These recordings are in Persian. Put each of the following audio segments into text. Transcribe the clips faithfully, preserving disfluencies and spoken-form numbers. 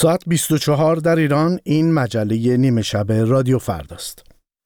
ساعت بیست و چهار در ایران. این مجله نیمه شب رادیو فرداست.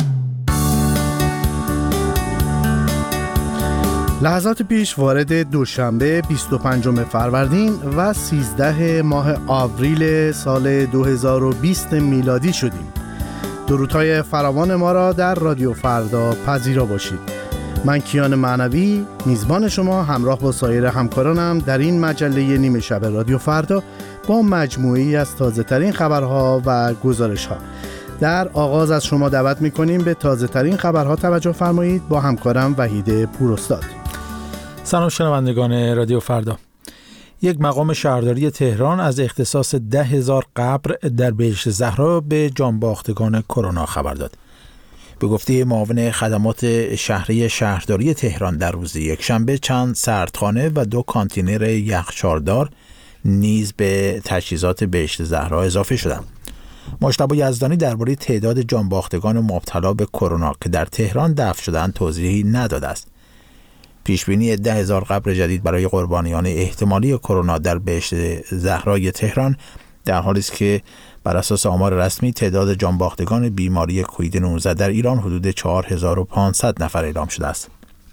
لحظات پیش وارد دوشنبه بیست و پنجم فروردین و سیزده ماه آوریل سال دو هزار و بیست میلادی شدیم. درودهای فراوان ما را در رادیو فردا پذیرا باشید. من کیان معنوی میزبان شما همراه با سایر همکارانم در این مجله نیمه شب رادیو فردا با مجموعی از تازه ترین خبرها و گزارش ها. در آغاز از شما دعوت میکنیم به تازه ترین خبرها توجه فرمایید با همکارم وحید پوراستاد. سلام شنوندگان رادیو فردا. یک مقام شهرداری تهران از اختصاص ده هزار قبر در بهشت زهرا به جانباختگان کرونا خبر داد. به گفته معاون خدمات شهری شهرداری تهران در روز یکشنبه چند سردخانه و دو کانتینر یخچالدار نیز به تجهیزات بهشت زهرا اضافه شدند. مجتبی یزدانی درباره تعداد جانباختگان مبتلا به کرونا که در تهران دفن شدند توضیحی نداده است. پیشبینی ده هزار قبر جدید برای قربانیان احتمالی کرونا در بهشت زهرای تهران در حالی است که بر اساس آمار رسمی تعداد جانباختگان بیماری کووید نوزده در ایران حدود چهار هزار و پانصد نفر اعلام شده است.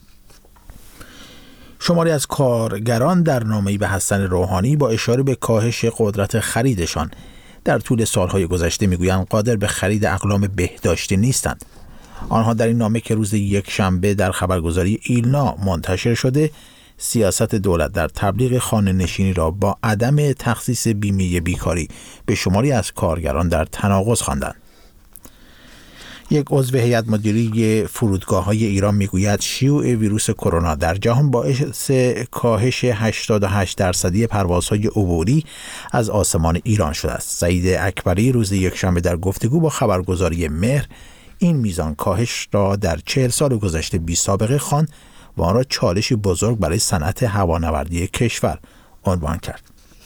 شماری از کارگران در نامه‌ای به حسن روحانی با اشاره به کاهش قدرت خریدشان در طول سالهای گذشته میگویند قادر به خرید اقلام بهداشتی نیستند. آنها در این نامه که روز یکشنبه در خبرگزاری ایلنا منتشر شده سیاست دولت در تبلیغ خانه نشینی را با عدم تخصیص بیمه بیکاری به شماری از کارگران در تناقض خواندند. یک عضو هیئت مدیره فرودگاه‌های ایران میگوید شیوع ویروس کرونا در جهان باعث کاهش هشتاد و هشت درصدی پروازهای عبوری از آسمان ایران شده است. سعید اکبری روز یکشنبه در گفتگو با خبرگزاری مهر این میزان کاهش را در چهل سال گذشته بی سابقه خواند و آن را چالشی بزرگ برای صنعت هوانوردی کشور عنوان کرد.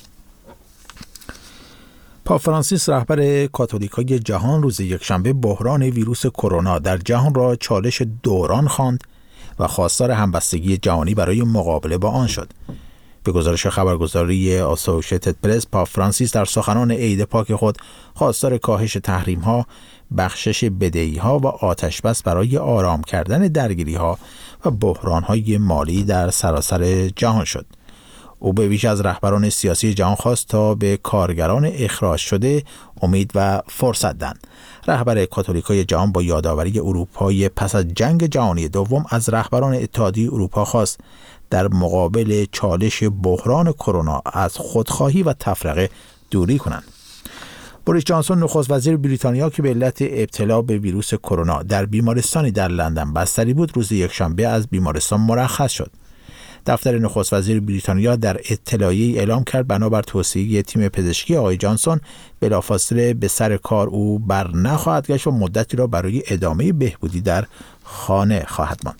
پاپ فرانسیس رهبر کاتولیکای جهان روز یکشنبه بحران ویروس کرونا در جهان را چالش دوران خواند و خواستار همبستگی جهانی برای مقابله با آن شد. به گزارش خبرگزاری اسوسییتد پرس، پاپ فرانسیس در سخنان عید پاک خود خواستار کاهش تحریم‌ها، بخشش بدهی‌ها و آتش‌بس برای آرام کردن درگیری‌ها و بحران‌های مالی در سراسر جهان شد. او به ویژه از رهبران سیاسی جهان خواست تا به کارگران اخراج شده امید و فرصت دهند. رهبر کاتولیکای جهان با یادآوری اروپای پس از جنگ جهانی دوم از رهبران اتحادیه اروپا خواست در مقابل چالش بحران کرونا از خودخواهی و تفرقه دوری کنند. بوریس جانسون نخست وزیر بریتانیا که به علت ابتلا به ویروس کرونا در بیمارستانی در لندن بستری بود روز یکشنبه از بیمارستان مرخص شد. دفتر نخست وزیر بریتانیا در اطلاعیه‌ای اعلام کرد بنابر توصیه تیم پزشکی آقای جانسون بلافاصله به سر کار او بر نخواهد گشت و مدتی را برای ادامه بهبودی در خانه خواهد ماند.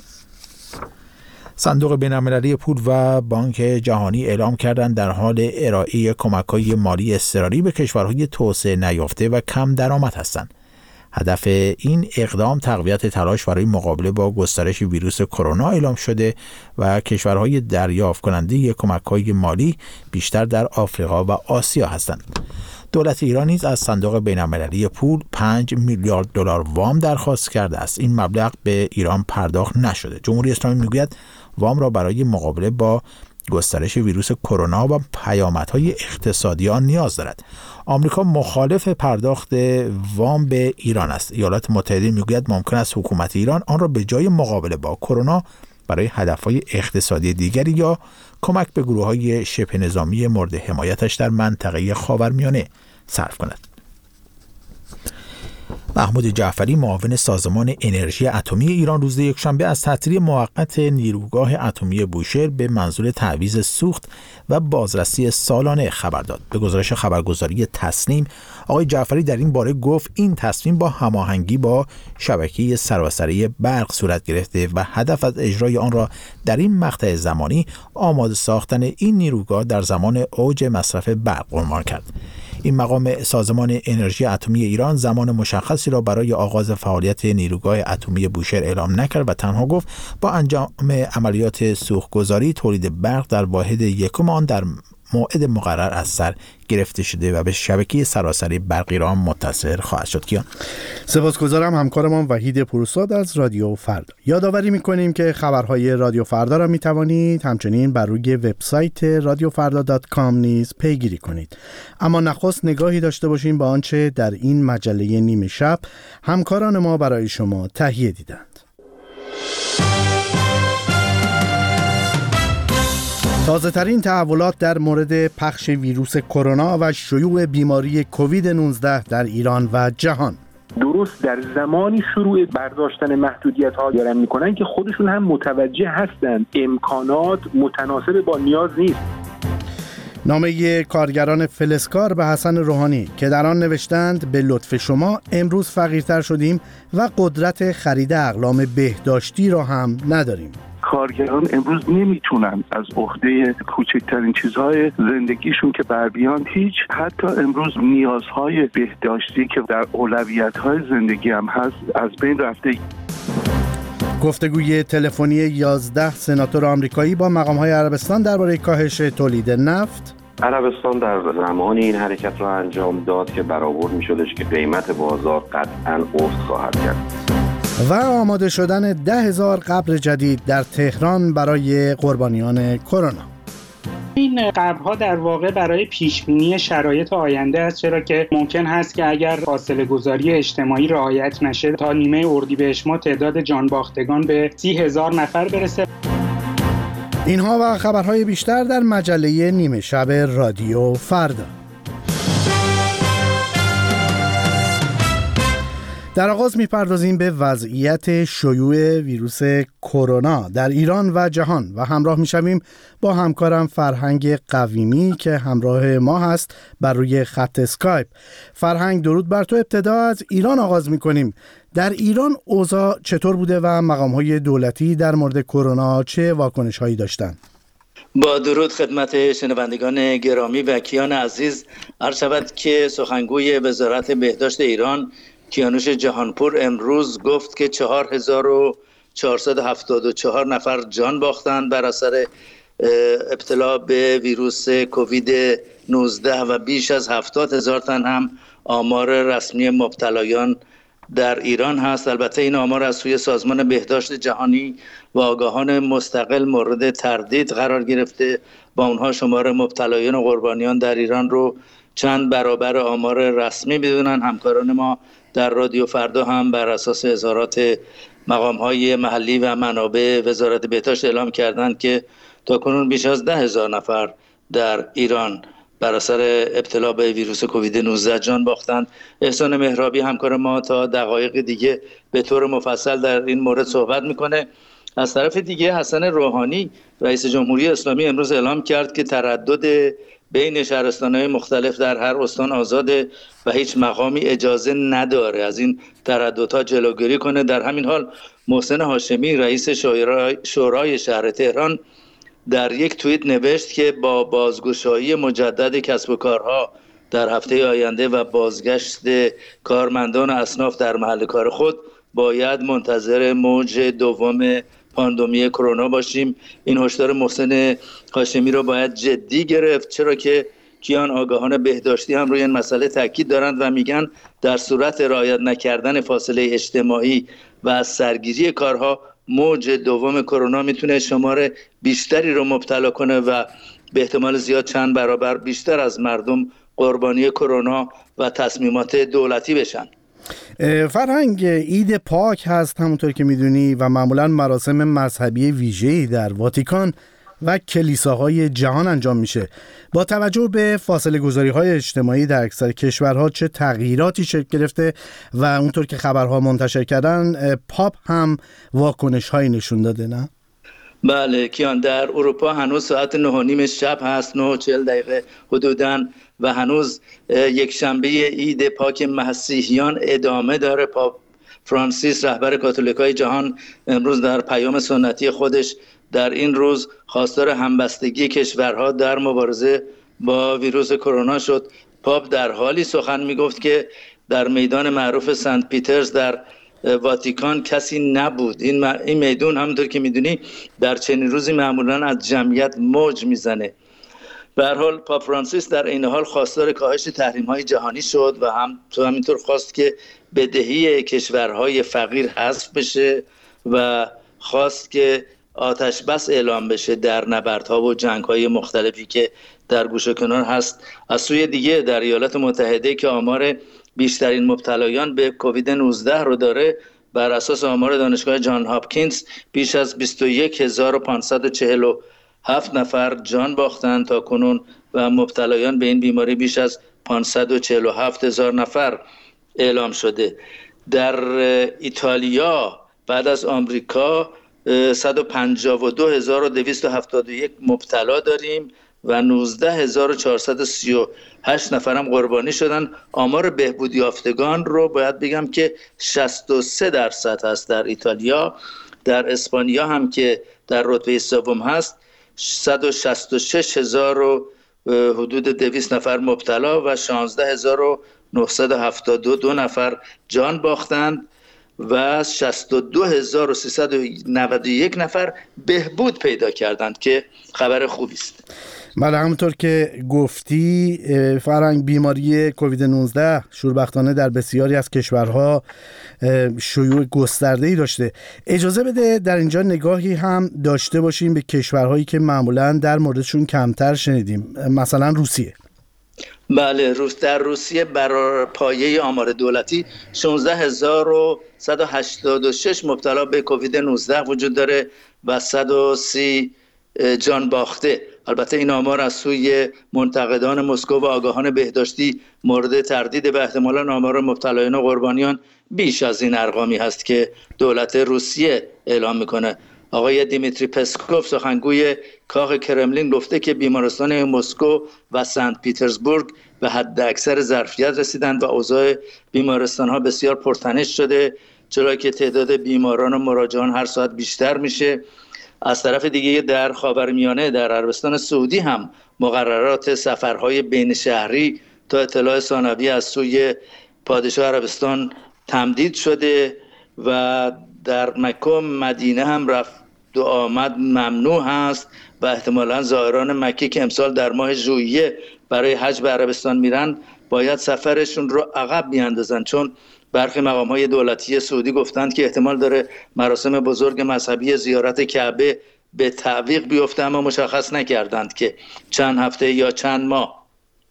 صندوق بین‌المللی پول و بانک جهانی اعلام کردند در حال ارائه کمک‌های مالی اضطراری به کشورهای توسعه نیافته و کم درآمد هستند. هدف این اقدام تقویت تلاش برای مقابله با گسترش ویروس کرونا اعلام شده و کشورهای دریافت کننده کمک‌های مالی بیشتر در آفریقا و آسیا هستند. دولت ایران نیز از صندوق بین‌المللی پول پنج میلیارد دلار وام درخواست کرده است. این مبلغ به ایران پرداخت نشده. جمهوری اسلامی میگوید وام را برای مقابله با گسترش ویروس کرونا و پیامدهای اقتصادی آن نیاز دارد. آمریکا مخالف پرداخت وام به ایران است. ایالات متحده میگوید ممکن است حکومت ایران آن را به جای مقابله با کرونا برای هدفهای اقتصادی دیگری یا کمک به گروه‌های شبه نظامی مورد حمایتش در منطقه خاورمیانه صرف کند. محمود جعفری معاون سازمان انرژی اتمی ایران روز یکشنبه از تعطیلی موقت نیروگاه اتمی بوشهر به منظور تعویض سوخت و بازرسی سالانه خبر داد. به گزارش خبرگزاری تسنیم آقای جعفری در این باره گفت این تصمیم با هماهنگی با شبکه سراسری برق صورت گرفته و هدف از اجرای آن را در این مقطع زمانی آماده ساختن این نیروگاه در زمان اوج مصرف برق عنوان کرد. این مقام سازمان انرژی اتمی ایران زمان مشخصی را برای آغاز فعالیت نیروگاه اتمی بوشهر اعلام نکرد و تنها گفت با انجام عملیات سوخت‌گذاری تولید برق در واحد یکم آن در موعد مقرر از سر گرفته شده و به شبکه سراسری برق ایران متصل خواهد شد. کیان، سپاسگزارم همکارمان وحید پوراستاد از رادیو فردا. یادآوری می‌کنیم که خبرهای رادیو فردا را می‌توانید همچنین بر روی وبسایت رادیو فردا دات کام نیز پیگیری کنید. اما نخست نگاهی داشته باشیم به آنچه در این مجله نیمه شب همکاران ما برای شما تهیه دیدند. تازه ترین تحولات در مورد پخش ویروس کرونا و شیوع بیماری کووید نوزده در ایران و جهان. درست در زمانی شروع برداشتن محدودیت‌ها دارن میکنن که خودشون هم متوجه هستند امکانات متناسب با نیاز نیست. نامه کارگران فلزکار به حسن روحانی که در آن نوشتند به لطف شما امروز فقیرتر شدیم و قدرت خرید اقلام بهداشتی را هم نداریم. کارگران امروز نمیتونن از عهده کوچکترین چیزهای زندگیشون که بر بیان هیچ حتی امروز نیازهای بهداشتی که در اولویت‌های زندگی هم هست از بین رفته. گفتگوی تلفنی یازده سناتور آمریکایی با مقام‌های عربستان درباره کاهش تولید نفت. عربستان در زمان این حرکت را انجام داد که برآورد می‌شدش که قیمت بازار قطعاً افت خواهد کرد. و آماده شدن ده هزار قبر جدید در تهران برای قربانیان کرونا. این قبرها در واقع برای پیشبینی شرایط آینده است، چرا که ممکن هست که اگر فاصله گذاری اجتماعی رعایت نشه تا نیمه اردیبهشت ماه تعداد جانباختگان به سی هزار نفر برسه. اینها و خبرهای بیشتر در مجله نیمه شب رادیو فردا. در آغاز می‌پردازیم به وضعیت شیوع ویروس کرونا در ایران و جهان و همراه می‌شویم با همکارم فرهنگ قویمی که همراه ما هست بر روی خط اسکایپ. فرهنگ، درود بر تو. ابتدا از ایران آغاز می‌کنیم. در ایران اوضاع چطور بوده و مقام‌های دولتی در مورد کرونا چه واکنش‌هایی داشتند؟ با درود خدمت شنوندگان گرامی و کیان عزیز، عرض شود که سخنگوی وزارت بهداشت ایران کیانوش جهانپور امروز گفت که چهار هزار و چهارصد و هفتاد و چهار نفر جان باختند بر اثر ابتلا به ویروس کووید نوزده و بیش از هفتاد هزار تن هم آمار رسمی مبتلایان در ایران هست. البته این آمار از سوی سازمان بهداشت جهانی و آگاهان مستقل مورد تردید قرار گرفته. با اونها شمار مبتلایان و قربانیان در ایران رو چند برابر آمار رسمی بدونن. همکاران ما در رادیو فردا هم بر اساس اظهارات مقام‌های محلی و منابع وزارت بهداشت اعلام کردند که تاکنون بیش از ده هزار نفر در ایران بر اثر ابتلا به ویروس کووید نوزده جان باختند. احسان مهرابی همکار ما تا دقایق دیگه به طور مفصل در این مورد صحبت میکنه. از طرف دیگه حسن روحانی رئیس جمهوری اسلامی امروز اعلام کرد که تردد بین شهرستان‌های مختلف در هر استان آزاده و هیچ مقامی اجازه نداره از این ترددها جلوگیری کنه. در همین حال محسن هاشمی رئیس شورای شهر تهران در یک توییت نوشت که با بازگشایی مجدد کسب و کارها در هفته آینده و بازگشت کارمندان و اصناف در محل کار خود باید منتظر موج دوم پاندمی کرونا باشیم. این هشدار محسن هاشمی رو باید جدی گرفت، چرا که کیان آگاهان بهداشتی هم روی این مسئله تاکید دارند و میگن در صورت رعایت نکردن فاصله اجتماعی و از سرگیری کارها موج دوم کرونا میتونه شمار بیشتری رو مبتلا کنه و به احتمال زیاد چند برابر بیشتر از مردم قربانی کرونا و تصمیمات دولتی بشن. فرهنگ، عید پاک هست همونطور که میدونی و معمولا مراسم مذهبی ویژه‌ای در واتیکان و کلیساهای جهان انجام میشه. با توجه به فاصله گذاری های اجتماعی در اکثر کشورها چه تغییراتی شکل گرفته و اونطور که خبرها منتشر کردن پاپ هم واکنش هایی نشون داده، نه؟ بله کیان، در اروپا هنوز ساعت نه و نیم شب هست، نه و چهل دقیقه حدوداً و هنوز یک شنبه عید پاک مسیحیان ادامه داره. پاپ فرانسیس رهبر کاتولیکای جهان امروز در پیام سنتی خودش در این روز خواستار همبستگی کشورها در مبارزه با ویروس کرونا شد. پاپ در حالی سخن میگفت که در میدان معروف سنت پیترز در واتیکان کسی نبود. این این میدان همونطور که میدونی در چنین روزی معمولا از جمعیت موج میزنه. به هر حال پاپ فرانسیس در این حال خواستار کاهش تحریم‌های جهانی شد و هم تو همینطور خواست که بدهی کشورهای فقیر حذف بشه و خواست که آتش بس اعلام بشه در نبردها و جنگ‌های مختلفی که در گوشه کنار هست. از سوی دیگه در ایالات متحده که آمار بیشترین مبتلایان به کووید نوزده رو داره، بر اساس آمار دانشگاه جان هاپکینز بیش از بیست و یک هزار و پانصد و چهل و هفت نفر جان باختند تا کنون و مبتلایان به این بیماری بیش از پانصد و چهل و هفت هزار نفر اعلام شده. در ایتالیا بعد از آمریکا صد و پنجاه و دو هزار و دویست و هفتاد و یک مبتلا داریم و نوزده هزار و چهارصد و سی و هشت نفر هم قربانی شدن. آمار بهبود یافتگان رو باید بگم که شصت و سه درصد هست در ایتالیا. در اسپانیا هم که در رتبه سوم هست صد و شصت و شش هزار و حدود دویست نفر مبتلا و شانزده هزار و نهصد و هفتاد و دو نفر جان باختند و شصت و دو هزار و سیصد و نود و یک نفر بهبود پیدا کردند که خبر خوبی است. بله، همونطور که گفتی فرهنگ، بیماری کووید نوزده شوربختانه در بسیاری از کشورها شیوع گسترده‌ای داشته. اجازه بده در اینجا نگاهی هم داشته باشیم به کشورهایی که معمولاً در موردشون کمتر شنیدیم، مثلا روسیه. بله، روس در روسیه بر پایه آمار دولتی شانزده هزار و صد و هشتاد و شش مبتلا به کووید نوزده وجود داره و صد و سی جان باخته. البته این آمار از سوی منتقدان مسکو و آگاهان بهداشتی مورد تردید و احتمالاً آمار مبتلایان و قربانیان بیش از این ارقامی هست که دولت روسیه اعلام میکنه. آقای دیمیتری پسکوف سخنگوی کاخ کرملین گفته که بیمارستان مسکو و سنت پیترزبورگ به حد اکثر ظرفیت رسیدند و اوضاع بیمارستان ها بسیار پرتنش شده، چرا که تعداد بیماران و مراجعان هر ساعت بیشتر میشه. از طرف دیگه در خاورمیانه در عربستان سعودی هم مقررات سفرهای بین شهری تا اطلاع ثانوی از سوی پادشاه عربستان تمدید شده و در مکه و مدینه هم رفت و آمد ممنوع هست و احتمالاً زائران مکه که امسال در ماه ژوئیه برای حج به عربستان میرن باید سفرشون رو عقب بیاندازن، چون برخی مقام‌های دولتی سعودی گفتند که احتمال داره مراسم بزرگ مذهبی زیارت کعبه به تعویق بیفته، اما مشخص نکردند که چند هفته یا چند ماه.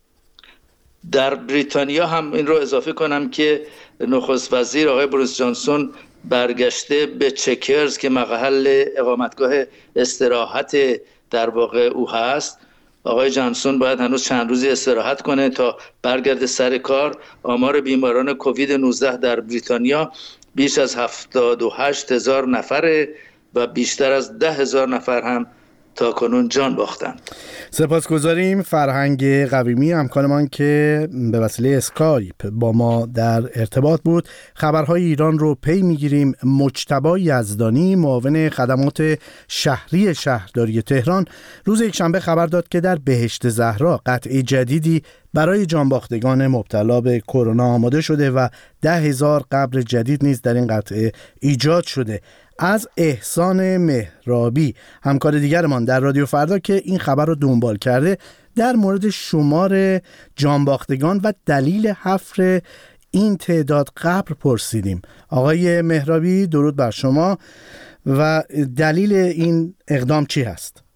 در بریتانیا هم این رو اضافه کنم که نخست وزیر آقای بوریس جانسون برگشته به چکرز که محل اقامتگاه استراحت در واقع او هست. آقای جانسون باید هنوز چند روزی استراحت کنه تا برگرده سر کار. آمار بیماران کووید نوزده در بریتانیا بیش از هفتاد و هشت هزار نفره و بیشتر از ده هزار نفر هم تا کنون جان باختن. سپاسگزاریم فرهنگ قویمی همکارمان که به وسیله اسکایپ با ما در ارتباط بود. خبرهای ایران رو پی میگیریم. مجتبی یزدانی معاون خدمات شهری شهرداری تهران روز یکشنبه خبر داد که در بهشت زهرا قطعه جدیدی برای جانباختگان مبتلا به کرونا آماده شده و ده هزار قبر جدید نیز در این قطعه ایجاد شده. از احسان مهرابی همکار دیگرمان در رادیو فردا که این خبر رو دنبال کرده در مورد شمار جانباختگان و دلیل حفر این تعداد قبر پرسیدیم. آقای مهرابی درود بر شما، و دلیل این اقدام چی هست؟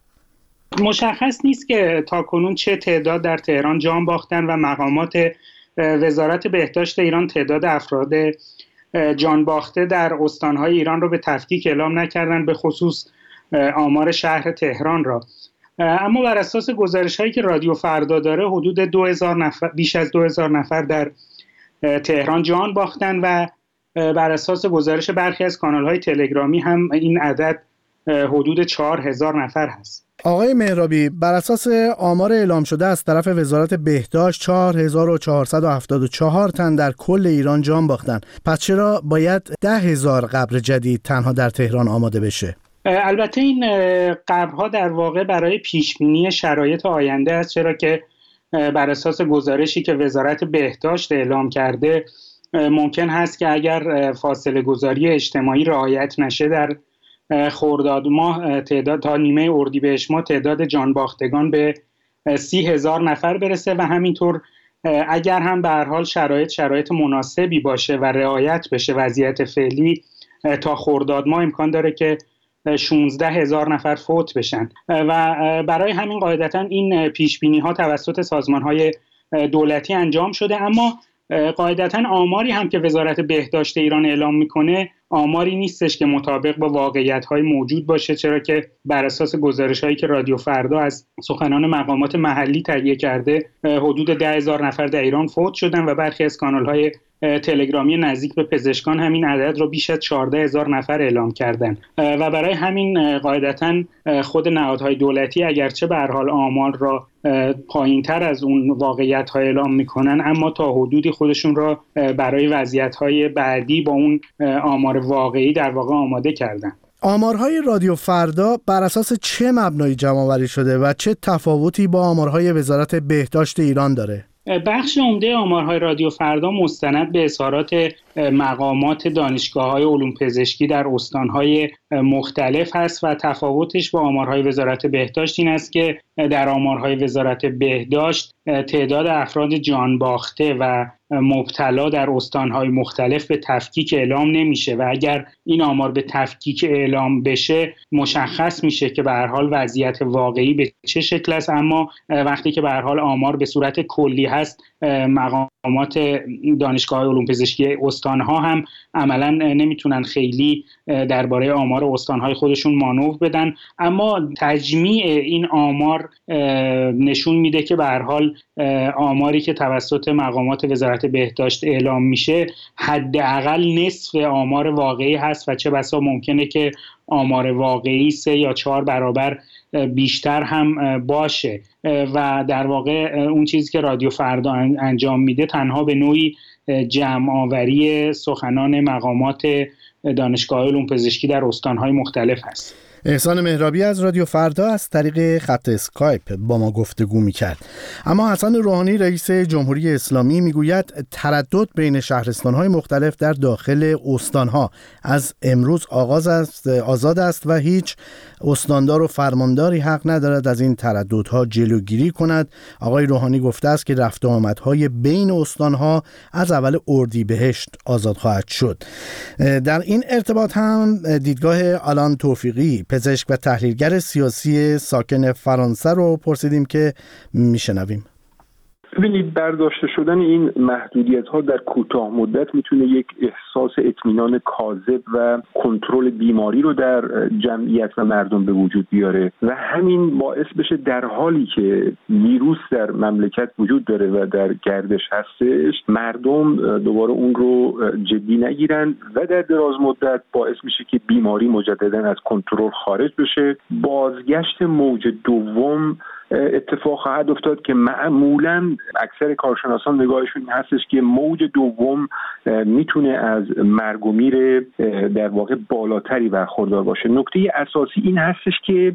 مشخص نیست که تاکنون چه تعداد در تهران جان باختن و مقامات وزارت بهداشت ایران تعداد افراد جان باخته در استانهای ایران رو به تفکیک اعلام نکردن، به خصوص آمار شهر تهران را. اما بر اساس گزارش‌هایی که رادیو فردا داره حدود دو هزار نفر، بیش از دو هزار نفر در تهران جان باختن و بر اساس گزارش برخی از کانال‌های تلگرامی هم این عدد حدود چهار هزار نفر هست. آقای مهرابی، بر اساس آمار اعلام شده از طرف وزارت بهداشت چهار هزار و چهارصد و هفتاد و چهار تن در کل ایران جان باختن. پس چرا باید ده هزار قبر جدید تنها در تهران آماده بشه؟ البته این قبرها در واقع برای پیشبینی شرایط آینده است، چرا که بر اساس گزارشی که وزارت بهداشت اعلام کرده ممکن هست که اگر فاصله گذاری اجتماعی رعایت نشه در خرداد ماه تعداد تا نیمه اردیبهشت ماه تعداد جانباختگان به سی هزار نفر برسه و همینطور اگر هم به هر حال شرایط شرایط مناسبی باشه و رعایت بشه وضعیت فعلی، تا خرداد ماه امکان داره که شانزده هزار نفر فوت بشن و برای همین قاعدتا این پیش بینی ها توسط سازمان های دولتی انجام شده. اما قاعدتا آماری هم که وزارت بهداشت ایران اعلام میکنه آماری نیستش که مطابق با واقعیت های موجود باشه، چرا که بر اساس گزارش هایی که رادیو فردا از سخنان مقامات محلی تهیه کرده حدود ده هزار نفر در ایران فوت شدن و برخی از کانال های تلگرامی نزدیک به پزشکان همین عدد رو بیش از چهارده هزار نفر اعلام کردن و برای همین قاعدتاً خود نهادهای دولتی اگرچه به هر حال آمار را پایین‌تر از اون واقعیت‌ها اعلام می‌کنن، اما تا حدودی خودشون را برای وضعیت‌های بعدی با اون آمار واقعی در واقع آماده کردن. آمارهای رادیو فردا بر اساس چه مبنایی جمع‌آوری شده و چه تفاوتی با آمارهای وزارت بهداشت ایران داره؟ بخش عمده آمارهای رادیو فردا مستند به اظهارات مقامات دانشگاه‌های علوم پزشکی در استان‌های مختلف هست و تفاوتش با آمارهای وزارت بهداشت این است که در آمارهای وزارت بهداشت تعداد افراد جان باخته و مبتلا در استان‌های مختلف به تفکیک اعلام نمیشه و اگر این آمار به تفکیک اعلام بشه مشخص میشه که به هر حال وضعیت واقعی به چه شکل است. اما وقتی که به هر حال آمار به صورت کلی هست، مقامات دانشگاه علوم پزشکی استان‌ها هم عملاً نمیتونن خیلی درباره آمار استان‌های خودشون مانور بدن، اما تجمیع این آمار نشون میده که به هر حال آماری که توسط مقامات وزارت بهداشت اعلام میشه حداقل نصف آمار واقعی هست و چه بسا ممکنه که آمار واقعی سه یا چهار برابر بیشتر هم باشه و در واقع اون چیزی که رادیو فردا انجام میده تنها به نوعی جمع آوری سخنان مقامات دانشگاه علوم پزشکی در استان‌های مختلف هست. احسان مهرابی از رادیو فردا از طریق خط اسکایپ با ما گفتگو میکرد. اما حسن روحانی رئیس جمهوری اسلامی میگوید تردد بین شهرستان‌های مختلف در داخل استان‌ها از امروز آغاز است آزاد است و هیچ استاندار و فرمانداری حق ندارد از این ترددها جلوگیری کند. آقای روحانی گفته است که رفت و آمدهای بین استان‌ها از اول اردیبهشت آزاد خواهد شد. در این ارتباط هم دیدگاه آلان توفیقی پزشک و تحلیلگر سیاسی ساکن فرانسه رو پرسیدیم که میشنویم. ببینید، برداشته شدن این محدودیت‌ها در کوتاه مدت میتونه یک احساس اطمینان کاذب و کنترل بیماری رو در جمعیت و مردم به وجود بیاره و همین باعث بشه در حالی که ویروس در مملکت وجود داره و در گردش هستش، مردم دوباره اون رو جدی نگیرن و در دراز مدت باعث میشه که بیماری مجددا از کنترل خارج بشه. بازگشت موج دوم اتفاق خواهد افتاد که معمولاً اکثر کارشناسان نگاهشون هستش که موج دوم میتونه از مرگ و میر در واقع بالاتری برخوردار باشه. نکته اساسی این هستش که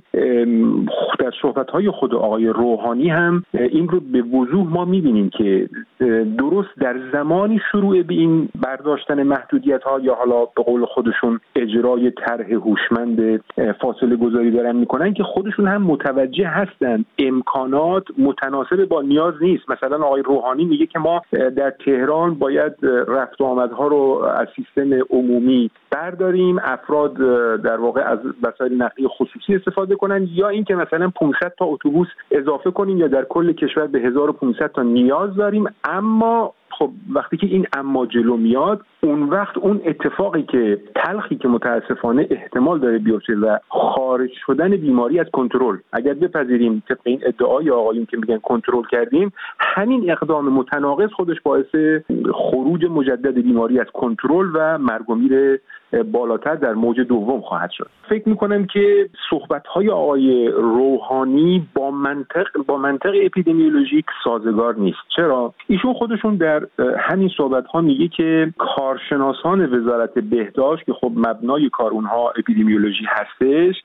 در صحبت‌های خود آقای روحانی هم این رو به وضوح ما میبینیم که درست در زمانی شروع به این برداشتن محدودیت‌ها یا حالا به قول خودشون اجرای طرح هوشمند فاصله گذاری دارن میکنن که خودشون هم متوجه هستن امکانات متناسب با نیاز نیست. مثلا آقای روحانی میگه که ما در تهران باید رفت و آمدها رو از سیستم عمومی برداریم، افراد در واقع از وسایل نقلیه خصوصی استفاده کنن، یا اینکه مثلا پانصد تا اتوبوس اضافه کنیم یا در کل کشور به هزار و پانصد تا نیاز داریم. اما خب وقتی که این اما جلو میاد، اون وقت اون اتفاقی که تلخی که متاسفانه احتمال داره بیفته و خارج شدن بیماری از کنترل، اگر بپذیریم طبق این ادعای آقایون که میگن کنترل کردیم، همین اقدام متناقض خودش باعث خروج مجدد بیماری از کنترل و مرگ و میر بالاتر در موج دوم خواهد شد. فکر میکنم که صحبت‌های آقای روحانی با منطق با منطق اپیدمیولوژیک سازگار نیست. چرا؟ ایشون خودشون در همین صحبت‌ها میگه که کار کارشناسان وزارت بهداشت که خب مبنای کار اونها اپیدمیولوژی هستش،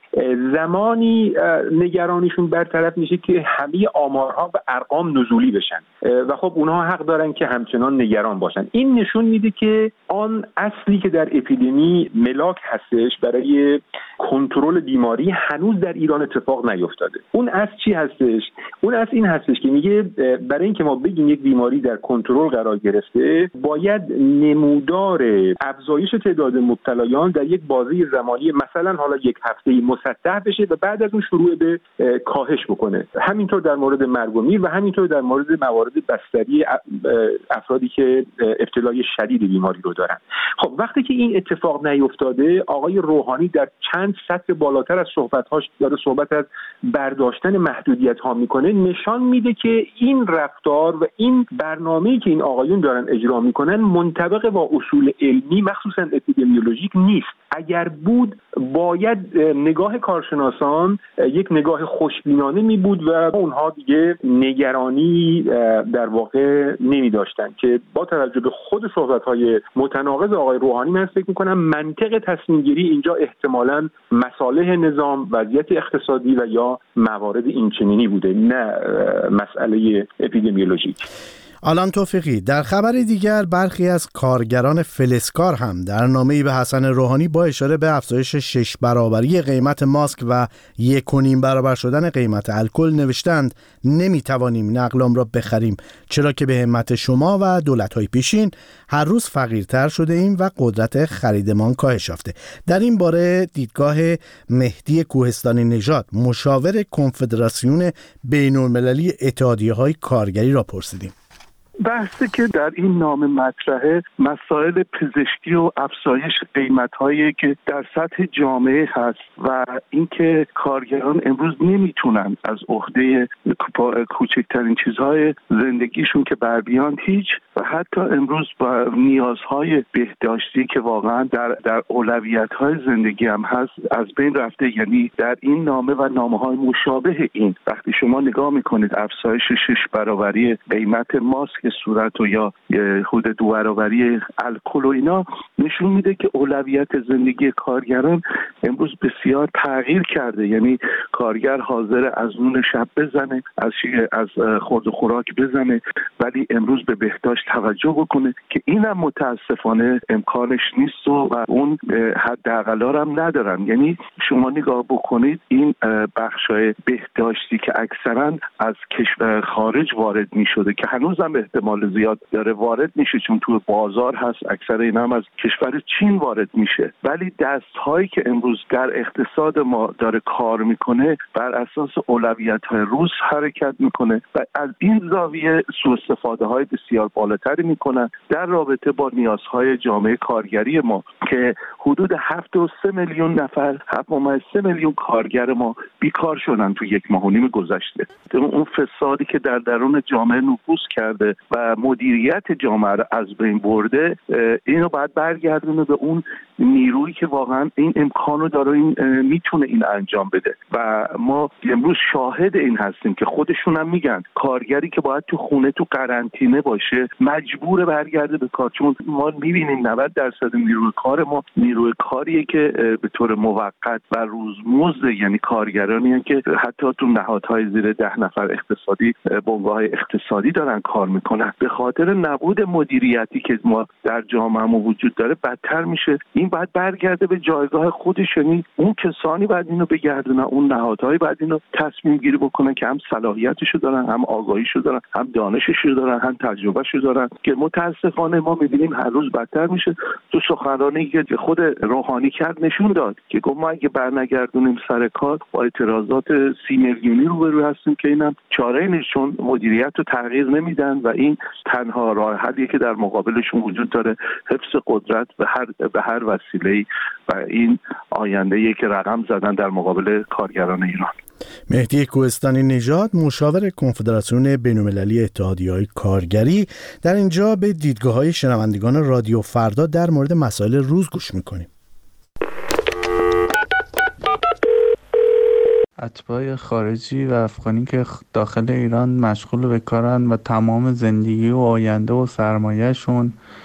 زمانی نگرانیشون برطرف میشه که همه آمارها و ارقام نزولی بشن و خب اونها حق دارن که همچنان نگران باشن. این نشون میده که آن اصلی که در اپیدمی ملاک هستش برای کنترل بیماری هنوز در ایران اتفاق نیفتاده. اون اصل چی هستش؟ اون اصل این هستش که میگه برای اینکه ما بگیم یک بیماری در کنترل قرار گرفته، باید نمودار افزایش تعداد مبتلایان در یک بازه زمانی مثلا حالا یک هفته‌ای مسطح بشه و بعد از اون شروع به کاهش بکنه. همینطور در مورد مرگ و میر و همینطور در مورد موارد بستری افرادی که ابتلای شدید بیماری رو دارن. خب وقتی که این اتفاق نیفتاده، آقای روحانی در چند سطح بالاتر از صحبت‌هاش داره صحبت از برداشتن محدودیت‌ها میکنه، نشان میده که این رفتار و این برنامه‌ای که این آقایون دارن اجرا میکنن منطبق با اصول علمی مخصوصا اپیدمیولوژیک نیست. اگر بود باید نگاه کارشناسان یک نگاه خوشبینانه می بود و اونها دیگه نگرانی در واقع نمی داشتن که با توجه به خود صحبت‌های متناقض آقای روحانی من فکر می‌کنم منطق تصمیم گیری اینجا احتمالاً مصالح نظام، وضعیت اقتصادی و یا موارد اینچنینی بوده، نه مسئله اپیدمیولوژیک. آلان توفیقی، در خبر دیگر برخی از کارگران فلزکار هم در نامه‌ای به حسن روحانی با اشاره به افزایش شش برابری قیمت ماسک و یک و نیم برابر شدن قیمت الکل نوشتند نمیتوانیم نقلام را بخریم، چرا که به همت شما و دولت‌های پیشین هر روز فقیرتر شده ایم و قدرت خریدمان کاهش یافته. در این باره دیدگاه مهدی کوهستانی نژاد، مشاور کنفدراسیون بین‌المللی اتحادیه‌های کارگری را پرسیدیم. بحثی که در این نامه مطرحه مسائل پزشکی و افزایش قیمت‌هایی که در سطح جامعه هست و اینکه کارگران امروز نمیتونن از عهده کوچکترین چیزهای زندگیشون که بر بیان هیچ و حتی امروز با نیازهای بهداشتی که واقعا در در اولویت‌های زندگی هم هست از بین رفته. یعنی در این نامه و نامه‌های مشابه این وقتی شما نگاه میکنید افزایش شش برابری قیمت ماسک صورت و یا حدود دو برابری الکل و اینا نشون میده که اولویت زندگی کارگران امروز بسیار تغییر کرده. یعنی کارگر حاضر از نون شب بزنه، از از خورد و خوراک بزنه، ولی امروز به بهداشت توجه بکنه که اینم متاسفانه امکانش نیست و اون حداقلا هم ندارن. یعنی شما نگاه بکنید این بخشای بهداشتی که اکثرا از کشور خارج وارد میشده که هنوزم احتمال زیاد داره وارد میشه چون تو بازار هست، اکثر اینا هم از کشور چین وارد میشه، ولی دستهایی که امروز در اقتصاد ما داره کار میکنه بر اساس اولویت‌های روز حرکت میکنه و از این زاویه سوء استفاده های بسیار بالاتری میکنن در رابطه با نیازهای جامعه کارگری ما که حدود هفت و سه میلیون نفر، هفت ممیز سه میلیون کارگر ما بیکار شدن تو یک ماه و نیم گذشته. اون فسادی که در درون جامعه نفوذ کرده و مدیریت جامعه رو از بین برده، اینو باید برگردونه به اون نیرویی که واقعا این امکانو داره، این میتونه این انجام بده و ما امروز شاهد این هستیم که خودشون هم میگن کارگری که باید تو خونه تو قرنطینه باشه مجبور برگرده به کار، چون ما میبینیم نود درصد نیروی کار ما نیروی کاریه که به طور موقت و روزمزد، یعنی کارگرانی هستند که حتی تو نهادهای زیر ده نفر اقتصادی بنگاه‌های اقتصادی دارن کار میکنن. به خاطر نبود مدیریتی که ما در جامعه‌مون وجود داره بدتر میشه. این باید برگرده به جایگاه خودش، یعنی اون کسانی باید اینو بگردونن، اون نهادهای باید اینو تصمیم گیری بکنن که هم صلاحیتشو دارن، هم آگاهیشو دارن، هم دانششو دارن، هم تجربهشو دارن، که متاسفانه ما میبینیم هر روز بدتر میشه. تو سخنرانی که خود روحانی کرد نشون داد که گفت ما اگه برنگردونیم سر کار با اعتراضات سی میلیونی روبرو هستیم که اینم چاره نیست، چون مدیریت رو تغییر نمیدن و این تنها راه حلیه که در مقابلشون وجود داره، حفظ قدرت به هر به هر وسیله‌ای و این آینده‌ای که رقم زدن در مقابل کارگران ایران. مهدی کوهستانی نژاد، مشاور کنفدراسیون بین‌المللی اتحادیه‌های کارگری، در اینجا به دیدگاه‌های شنوندگان رادیو فردا در مورد مسائل روز گوش می‌کنیم. اتباع خارجی و افغانی که داخل ایران مشغول به کارن و تمام زندگی و آینده و سرمایه‌شون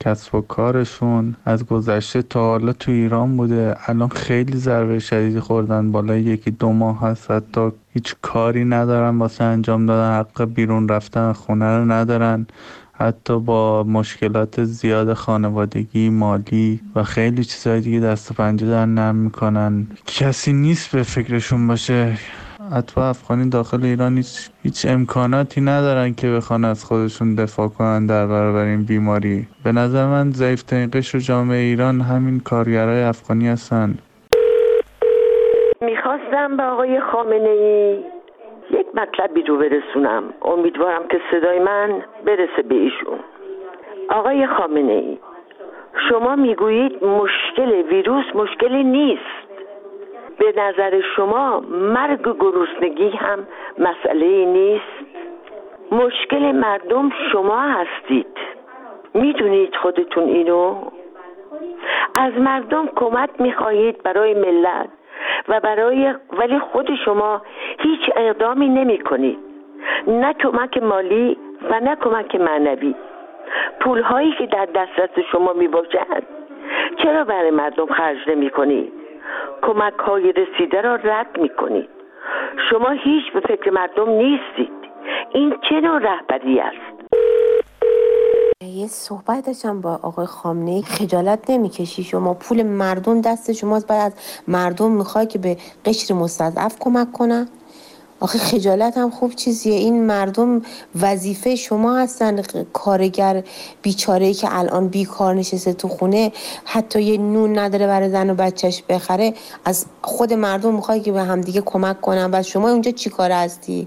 کسب و کارشون از گذشته تا حالا تو ایران بوده. الان خیلی ضربه شدیدی خوردن، بالای یکی دو ماه هست حتی هیچ کاری ندارن واسه انجام دادن، حق بیرون رفتن خونه رو ندارن، حتی با مشکلات زیاد خانوادگی، مالی و خیلی چیزهای دیگه دست و پنجه دارن نرم میکنن. کسی نیست به فکرشون باشه. حتی افغانی داخل ایران هیچ, هیچ امکاناتی ندارن که بخوان از خودشون دفاع کنن در برابر این بیماری. به نظر من ضعیف‌ترین قشر جامعه ایران همین کارگرای افغانی هستن. میخواستم به آقای خامنه‌ای یک مطلبی رو برسونم، امیدوارم که صدای من برسه به ایشون. آقای خامنه‌ای، شما میگویید مشکل ویروس مشکلی نیست. به نظر شما مرگ و گرسنگی هم مسئله نیست؟ مشکل مردم شما هستید، میدونید خودتون اینو؟ از مردم کمک میخواهید برای ملت و برای ولی خود شما هیچ اقدامی نمی کنید، نه کمک مالی و نه کمک معنوی. پولهایی که در دسترس شما می باشد چرا برای مردم خرج نمی کنید؟ کمک های رسیده را رد می کنید. شما هیچ به فکر مردم نیستید. این چه نوع رهبری است؟ یه صحبت داشتم با آقای خامنه‌ای، خجالت نمیکشی شما؟ پول مردم دست شماست، بعد از مردم میخوای که به قشر مستضعف کمک کنن؟ آخه خجالت هم خوب چیزیه. این مردم وظیفه شما هستن. کارگر بیچاره‌ای که الان بیکار نشسته تو خونه، حتی یه نون نداره برای زن و بچهش بخره، از خود مردم میخوای که به همدیگه کمک کنن و شما اونجا چی کار هستی؟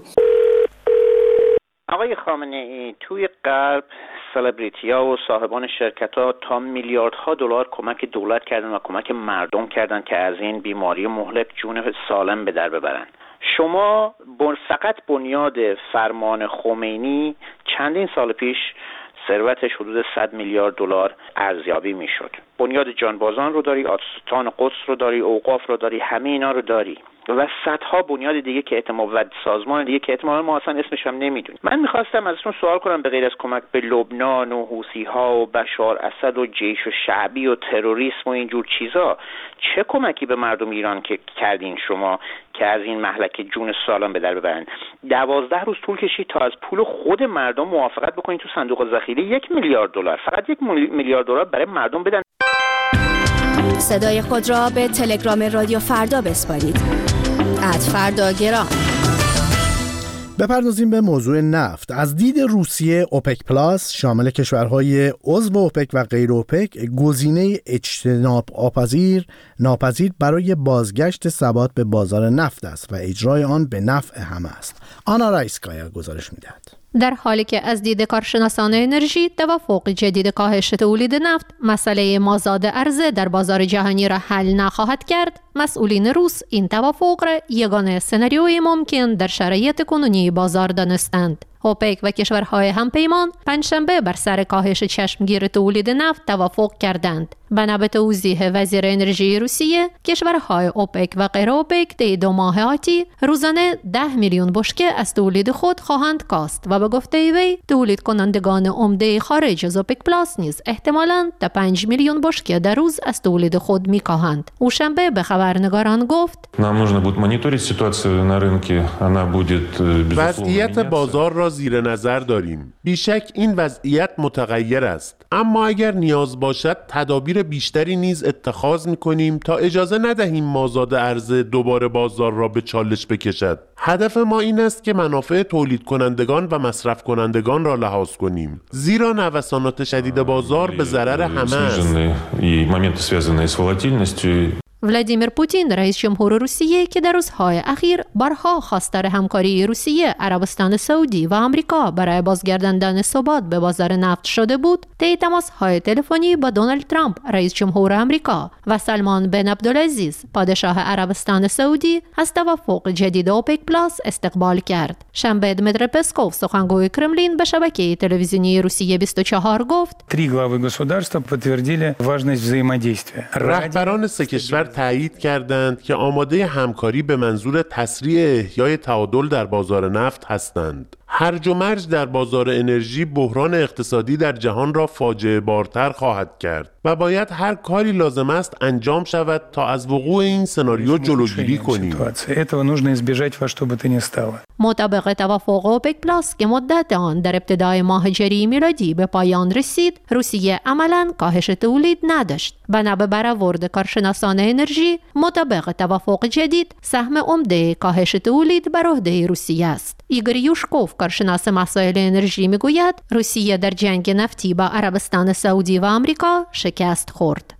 آقای خامنه‌ای، توی غرب سلبریتی‌ها و صاحبان شرکت‌ها تا میلیاردها دلار کمک دولت کردن و کمک مردم کردن که از این بیماری مهلک جون سالم به در ببرن. شما فقط بنیاد فرمان خمینی چندین سال پیش ثروتش حدود صد میلیارد دلار ارزیابی میشد. بنیاد جانبازان رو داری، آستان قدس رو داری، اوقاف رو داری، همه اینا رو داری و صدها بنیاد دیگه که احتمال و سازمان دیگه که احتمال ما اصلا اسمش هم نمیدونیم. من میخواستم ازتون سوال کنم، به غیر از کمک به لبنان و حوثی‌ها و بشار اسد و جیش و شعبی و تروریسم و اینجور چیزا، چه کمکی به مردم ایران که کردین شما که از این مهلک جون سالم به در ببرن؟ دوازده روز طول کشید تا از پول خود مردم موافقت بکنید تو صندوق ذخیره یک میلیارد دلار، فقط یک میلیارد دلار برای مردم بدن. صدای خود را به تلگرام رادیو فردا بسپارید. ات فردا گرام. بپردازیم به موضوع نفت. از دید روسیه، اوپک پلاس شامل کشورهای عضو اوپک و غیر اوپک گزینه اجتناب ناپذیر ناپذیر برای بازگشت ثبات به بازار نفت است و اجرای آن به نفع همه است. آنا رایسکایا گزارش می‌دهد. در حالی که از دید کارشناسان انرژی توافق جدید کاهش تولید نفت مسئله مازاد عرضه در بازار جهانی را حل نخواهد کرد، مسئولین روس این توافق را یگانه سناریوی ممکن در شرایط کنونی بازار دانستند. اوپک و کشورهای همپیمان پنجشنبه بر سر کاهش چشمگیر تولید نفت توافق کردند. بنا به توضیح وزیر انرژی روسیه، کشورهای اوپک و غیر اوپک طی دو ماه آتی روزانه ده میلیون بشکه از تولید خود خواهند کاست و به گفته وی تولید کنندگان عمده خارج از اوپک پلاس نیز احتمالاً تا پنج میلیون بشکه در روز از تولید خود می‌کاهند. او شنبه به خبرنگاران گفت: وضعیت بازار را زیر نظر داریم. بیشک این وضعیت متغیر است، اما اگر نیاز باشد تدابیر بیشتری نیز اتخاذ می‌کنیم تا اجازه ندهیم مازاد عرضه دوباره بازار را به چالش بکشد. هدف ما این است که منافع تولید کنندگان و مصرف کنندگان را لحاظ کنیم، زیرا نوسانات شدید بازار به ضرر همه است. ولادیمیر پوتین رئیس جمهور روسیه که در روزهای اخیر بارها خواستار همکاری روسیه، عربستان سعودی و آمریکا برای بازگرداندن ثبات به بازار نفت شده بود، طی تماس‌های تلفنی با دونالد ترامپ رئیس جمهور آمریکا و سلمان بن عبدالعزیز پادشاه عربستان سعودی از توافق جدید اوپک پلاس استقبال کرد. شنبه دمیتری پسکوف سخنگوی کرملین به شبکه تلویزیونی روسیه بیست و چهار گفت: رهبران سه کشور تایید کردند که آماده همکاری به منظور تسریع احیای تعادل در بازار نفت هستند. هرج و مرج در بازار انرژی بحران اقتصادی در جهان را فاجعه بارتر خواهد کرد و باید هر کاری لازم است انجام شود تا از وقوع این سناریو جلوگیری کنیم. مطابق توافق اوپک پلاس که مدت آن در ابتدای ماه ژوئیه میلادی به پایان رسید، روسیه عملاً کاهش تولید نداشت. بنا به برآورد کارشناسان انرژی، مطابق توافق جدید سهم عمده کاهش تولید بر عهده روسیه است. ایگور یوشکوف، کارشناس مسائل انرژی، میگوید روسیه در جنگ نفتی با عربستان سعودی و آمریکا شکست خورد.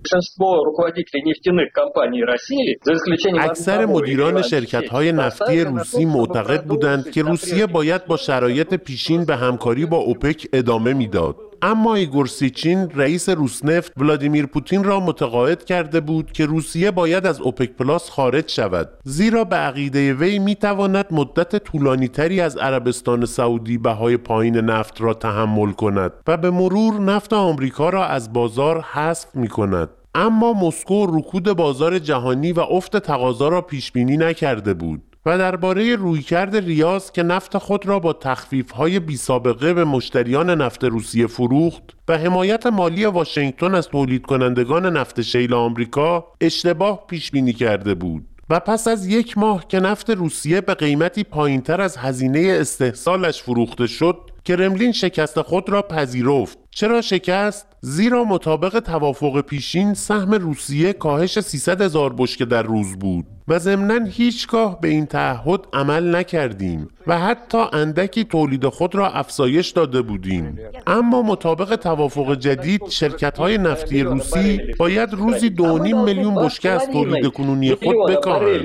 اکثر مدیران شرکت‌های نفتی روسی معتقد بودند که روسیه باید با شرایط پیشین به همکاری با اوپک ادامه میداد. اما ایگور سیچین، رئیس روسنفت، ولادیمیر پوتین را متقاعد کرده بود که روسیه باید از اوپک پلاس خارج شود، زیرا به عقیده وی میتواند مدت طولانی‌تری از عربستان سعودی بهای پایین نفت را تحمل کند و به مرور نفت آمریکا را از بازار حذف می‌کند. اما مسکو رکود بازار جهانی و افت تقاضا را پیش بینی نکرده بود و درباره رویکرد ریاض که نفت خود را با تخفیف‌های بی‌سابقه به مشتریان نفت روسیه فروخت و حمایت مالی واشنگتن از تولید کنندگان نفت شیل آمریکا اشتباه پیش بینی کرده بود. و پس از یک ماه که نفت روسیه به قیمتی پایینتر از هزینه استحصالش فروخته شد، کرملین شکست خود را پذیرفت. چرا شکست؟ زیرا مطابق توافق پیشین سهم روسیه کاهش سیصد هزار بشکه در روز بود و ضمناً هیچگاه به این تعهد عمل نکردیم و حتی اندکی تولید خود را افزایش داده بودیم. اما مطابق توافق جدید شرکت‌های نفتی روسی باید روزی دو و نیم میلیون بشکه از تولید کنونی خود بکاهند.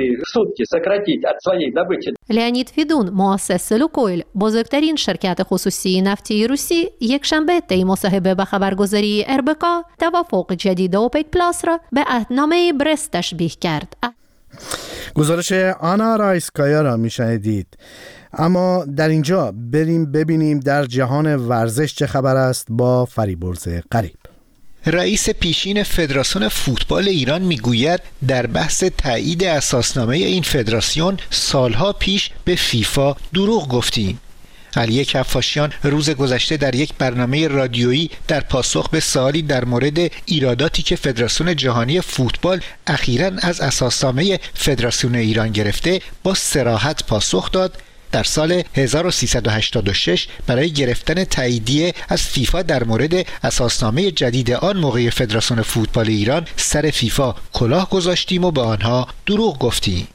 لئونید فیدون، مؤسس لوکویل، بزرگترین شرکت خصوصی نفتی روسی، یک شنبه طی مصاحبه به خبرگزاری اربکا توافق جدید اوپک پلاس را به عهدنامه برست تشبیه کرد. گزارش آنا رایسکایا را میشنیدید. اما در اینجا بریم ببینیم در جهان ورزش چه خبر است با فریبرز قریب. رئیس پیشین فدراسیون فوتبال ایران میگوید در بحث تایید اساسنامه این فدراسیون سالها پیش به فیفا دروغ گفتیم. علی کفاشیان روز گذشته در یک برنامه رادیویی در پاسخ به سوالی در مورد ایراداتی که فدراسیون جهانی فوتبال اخیراً از اساسنامه فدراسیون ایران گرفته با صراحت پاسخ داد در سال هزار و سیصد و هشتاد و شش برای گرفتن تاییدیه از فیفا در مورد اساسنامه جدید آن موقع فدراسیون فوتبال ایران سر فیفا کلاه گذاشتیم و به آنها دروغ گفتیم.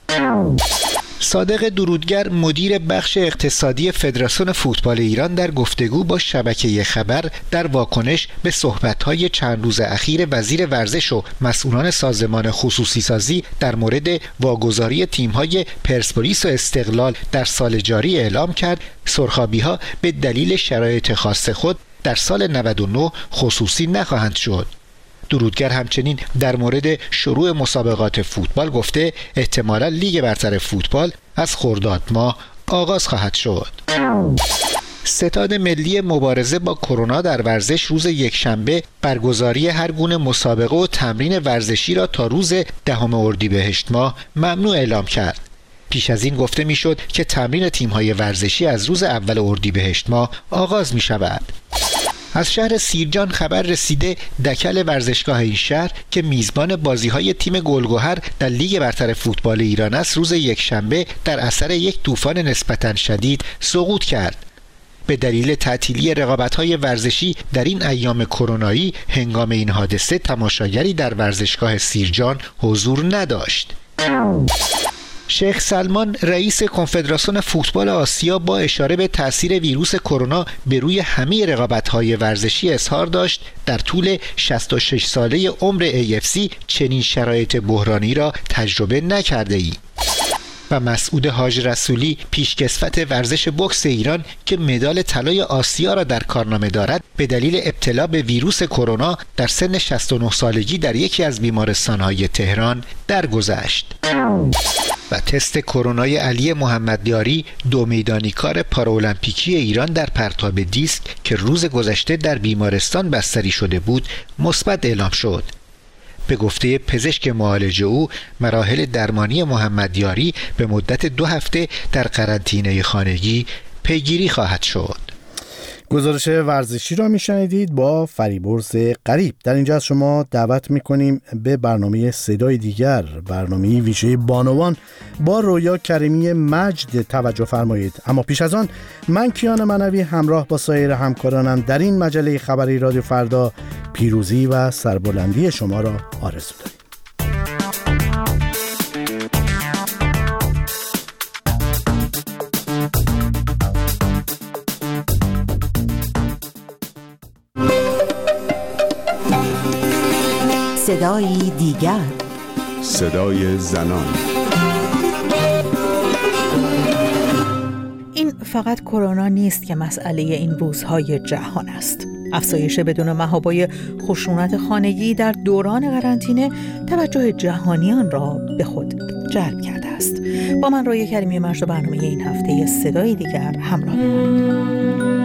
صادق درودگر، مدیر بخش اقتصادی فدراسیون فوتبال ایران، در گفتگو با شبکه خبر در واکنش به صحبت‌های چند روز اخیر وزیر ورزش و مسئولان سازمان خصوصی سازی در مورد واگذاری تیم‌های پرسپولیس و استقلال در سال جاری اعلام کرد سرخابی‌ها به دلیل شرایط خاص خود در سال نود و نه خصوصی نخواهند شد. درودگر همچنین در مورد شروع مسابقات فوتبال گفته احتمالاً لیگ برتر فوتبال از خرداد ماه آغاز خواهد شد. ستاد ملی مبارزه با کرونا در ورزش روز یکشنبه برگزاری هر گونه مسابقه و تمرین ورزشی را تا روز دهم اردیبهشت ماه ممنوع اعلام کرد. پیش از این گفته میشد که تمرین تیم‌های ورزشی از روز اول اردیبهشت ماه آغاز می شود. از شهر سیرجان خبر رسیده دکل ورزشگاه این شهر که میزبان بازی‌های تیم گلگهر در لیگ برتر فوتبال ایران است روز یکشنبه در اثر یک طوفان نسبتاً شدید سقوط کرد. به دلیل تعطیلی رقابت‌های ورزشی در این ایام کرونایی هنگام این حادثه تماشاگری در ورزشگاه سیرجان حضور نداشت. شیخ سلمان رئیس کنفدراسیون فوتبال آسیا با اشاره به تأثیر ویروس کرونا به روی همه رقابت‌های ورزشی اظهار داشت در طول شصت و شش ساله عمر ای اف سی چنین شرایط بحرانی را تجربه نکرده ای. و مسعود حاج رسولی پیشکسوت ورزش بوکس ایران که مدال طلای آسیا را در کارنامه دارد به دلیل ابتلا به ویروس کرونا در سن شصت و نه سالگی در یکی از بیمارستان‌های تهران درگذشت. و تست کرونای علی محمدیاری دو میدانیکار پارالمپیکی ایران در پرتاب دیسک که روز گذشته در بیمارستان بستری شده بود مثبت اعلام شد. به گفته پزشک معالج او مراحل درمانی محمدیاری به مدت دو هفته در قرنطینه خانگی پیگیری خواهد شد. گزارش ورزشی را میشنیدید با فریبرز غریب. در اینجا از شما دعوت میکنیم به برنامه صدای دیگر، برنامه ویژه بانوان با رویا کریمی مجد توجه فرمایید. اما پیش از آن من کیان منوی همراه با سایر همکارانم در این مجله خبری رادیو فردا پیروزی و سربلندی شما را آرزو داریم. صدای دیگر، صدای زنان. این فقط کرونا نیست که مسئله این روزهای جهان است. افزایش بدون محابای خشونت خانگی در دوران قرنطینه توجه جهانیان را به خود جلب کرده است. با من رویا کریمی مجد برنامه این هفته صدای دیگر همراه باشید.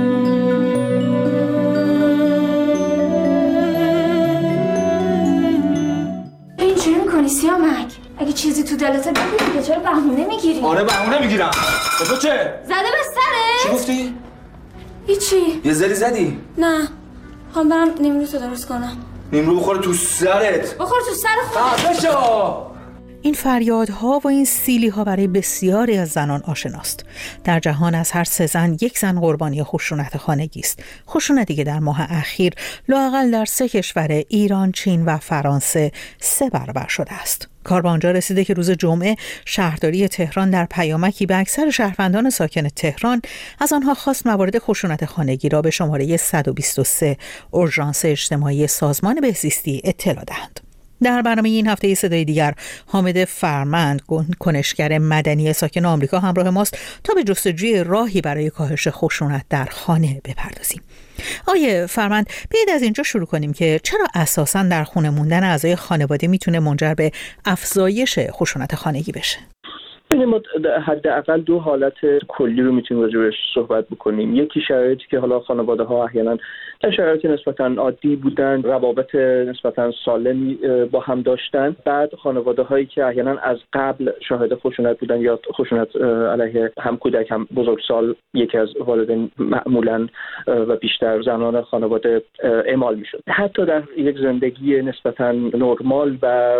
سیامک اگه چیزی تو دلته بگو دیگه، چرا بهونه میگیری؟ آره بهونه میگیرم. تو چه؟ زده به سرت؟ چی گفتی؟ هیچی. یه زلی زدی؟ نه خوام برم نیمروتو درست کنم. نیمرو بخوره تو سرت. بخور تو سر خودت. خفشو. این فریادها و این سیلی‌ها برای بسیاری از زنان آشناست. در جهان از هر سه زن یک زن قربانی خشونت خانگی است. خشونتی که در ماه اخیر لااقل در سه کشور ایران، چین و فرانسه سه برابر شده است. کار به آنجا رسیده که روز جمعه شهرداری تهران در پیامکی به اکثر شهروندان ساکن تهران از آنها خواست موارد خشونت خانگی را به شماره صد و بیست و سه اورژانس اجتماعی سازمان بهزیستی اطلاع دهند. در برنامه این هفته صدای دیگر حامد فرمند، کنشگر مدنی ساکن آمریکا، همراه ماست تا به جستجوی راهی برای کاهش خشونت در خانه بپردازیم. آقای فرمند، بیایید از اینجا شروع کنیم که چرا اساساً در خونه موندن اعضای خانواده میتونه منجر به افزایش خشونت خانگی بشه؟ ما حداقل دو حالت کلی رو میتونیم راجعش صحبت بکنیم. یکی شرایطی که حالا خانواده ها احیانا در شرایط نسبتا عادی بودن، روابط نسبتا سالمی با هم داشتن. بعد خانواده هایی که احیانا از قبل شاهد خشونت بودن یا خشونت علیه هم کودک هم بزرگسال یکی از والدین معمولا و بیشتر زنان خانواده اعمال میشد. حتی در یک زندگی نسبتا نرمال و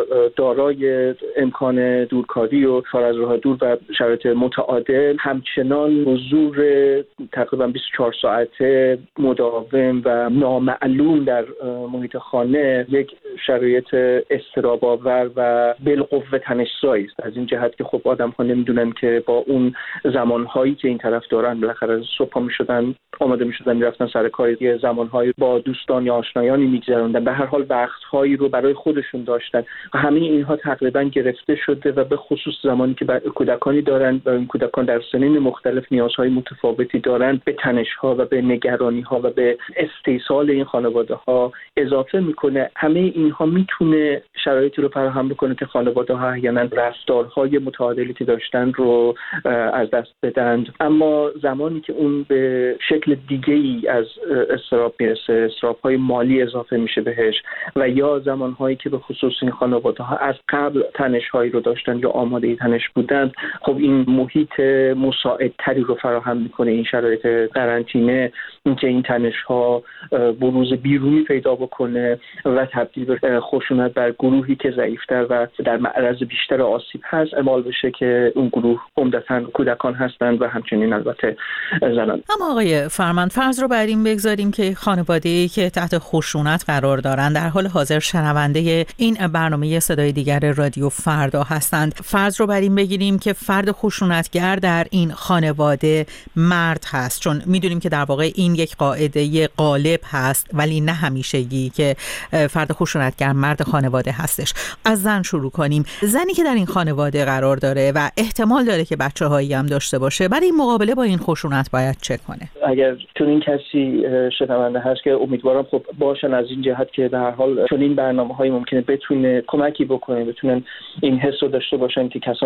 دارای امکان دورکاری و فارغ از راه دور و شرایط متعادل، همچنان حضور تقریبا بیست و چهار ساعته مداوم و نامعلوم در محیط خانه یک شرایط اضطراب‌آور و بالقوه تنش‌زایی است. از این جهت که خب آدم‌ها نمیدونن که با اون زمان‌هایی که این طرف دارن، بالاخره صبح می‌شدن آماده می‌شدن می‌رفتن سر کار، یه زمان‌هایی با دوستان یا آشنایانی می‌گذروندن، به هر حال وقت‌هایی رو برای خودشون داشتن و همه اینها تقریبا گرفته شده و به خصوص زمانی که کودکانی دارن و این کودکان در سنین مختلف نیازهای متفاوتی دارن، به تنش‌ها و به نگرانی‌ها و به استیصال این خانواده‌ها اضافه میکنه. همه اینها میتونه شرایطی رو فراهم بکنه که خانواده‌ها احیانا رفتارهای متعادلی که داشتن رو از دست بدن. اما زمانی که اون به شکل دیگه‌ای از اضطراب میرسه، اضطراب‌های مالی اضافه میشه بهش، و یا زمانهایی که به خصوص این خانواده‌ها از قبل تنش‌هایی رو داشتن یا آماده تنش بودن، خب این محیط مساعدتری رو فراهم میکنه. این شرایط قرنطینه، اینکه این تنش‌ها بروز بیرونی پیدا بکنه و تبدیل به خشونت بر گروهی که ضعیف‌تر و در معرض بیشتر آسیب هست اعمال بشه که اون گروه عمدتاً کودکان هستند و همچنین البته زنان. اما آقای فرمند، فرض رو بر این بگذاریم که خانواده‌ای که تحت خشونت قرار دارند در حال حاضر شنونده این برنامه صدای دیگر رادیو فردا هستند. فرض رو بر این بگیریم که فرد خشونتگر در این خانواده مرد هست، چون میدونیم که در واقع این یک قاعده غالب هست ولی نه همیشگی که فرد خشونتگر مرد خانواده هستش. از زن شروع کنیم. زنی که در این خانواده قرار داره و احتمال داره که بچه‌هایی هم داشته باشه، برای مقابله با این خشونت باید چه کنه؟ اگر چون این کسی شنونده هست که امیدوارم خب باشن از این جهت که به هر حال چون این برنامه‌های ممکنه بتونه کمکی بکنه، بتونن این حس رو داشته باشن که کسانی هستن